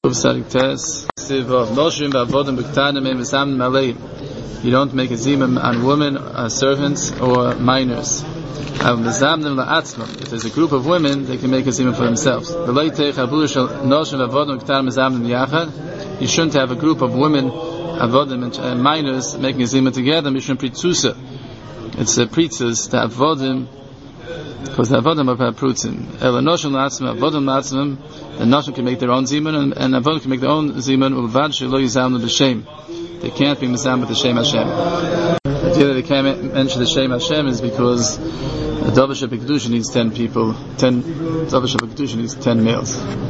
You don't make a zimum on women, servants, or minors. If there's a group of women, they can make a zimum for themselves. You shouldn't have a group of women, avodim, and minors making a zimum together. It's a pritzes to avodim, because the avodim are prutzim. The noshim can make their own zimun, and avodim can make their own zimun. They can't be mizam with the shem Hashem. The idea that they can't mention the shem Hashem is because the Davar Shebekdusha needs 10 people. 10 Davar Shebekdusha needs 10 males.